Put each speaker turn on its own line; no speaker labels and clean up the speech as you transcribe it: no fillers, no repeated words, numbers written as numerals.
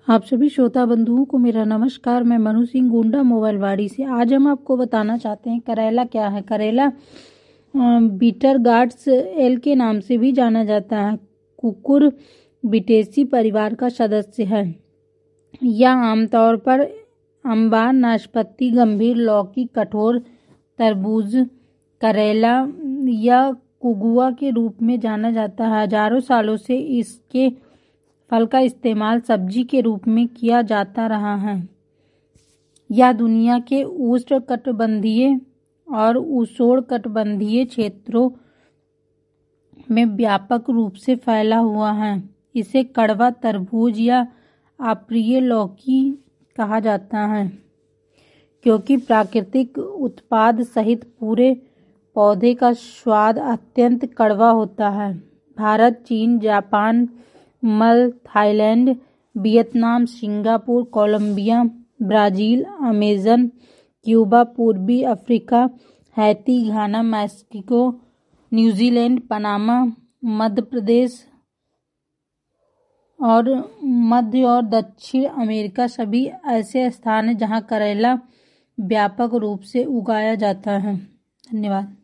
आप सभी श्रोता बंधुओं को मेरा नमस्कार। मैं मनु सिंह गोंडा मोबाइलवाड़ी से। आज हम आपको बताना चाहते हैं करेला क्या है। करेला बीटर गार्ड्स एल के नाम से भी जाना जाता है। कुकुर बिटेसी परिवार का सदस्य है। यह आमतौर पर अम्बार, नाशपाती, गंभीर लौकी, कठोर तरबूज, करेला या कुगुआ के रूप में जाना जाता है। हजारों सालों से इसके फल का इस्तेमाल सब्जी के रूप में किया जाता रहा है। यह दुनिया के उष्णकटिबंधीय और उष्णकटिबंधीय क्षेत्रों में व्यापक रूप से फैला हुआ है। इसे कड़वा तरबूज या अप्रिय लौकी कहा जाता है क्योंकि प्राकृतिक उत्पाद सहित पूरे पौधे का स्वाद अत्यंत कड़वा होता है। भारत, चीन, जापान, मल, Thailand, Vietnam, Singapore, Colombia, Brazil, Amazon, Cuba, पूर्वी Africa, Haiti, Ghana, Mexico, New Zealand, Panama, Madhya Pradesh और मध्य और दक्षिण अमेरिका सभी ऐसे स्थान हैं जहां करेला व्यापक रूप से उगाया जाता है। धन्यवाद।